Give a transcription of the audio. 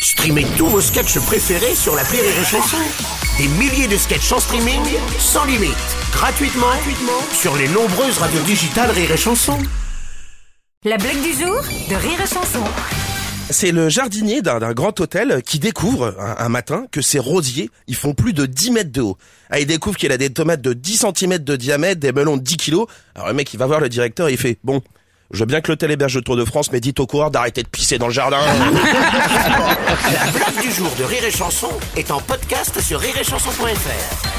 Streamez tous vos sketchs préférés sur l'appli Rire et Chanson. Des milliers de sketchs en streaming, sans limite, gratuitement sur les nombreuses radios digitales Rire et Chanson. La blague du jour de Rire et Chanson. C'est le jardinier d'un grand hôtel qui découvre un matin que ses rosiers, ils font plus de 10 mètres de haut. Il découvre qu'il a des tomates de 10 cm de diamètre, des melons de 10 kilos. Alors le mec, il va voir le directeur et il fait « Bon, je veux bien que l'hôtel héberge le Tour de France, mais dites au coureur d'arrêter de pisser dans le jardin. » La blague du jour de Rire et Chanson est en podcast sur rireetchanson.fr.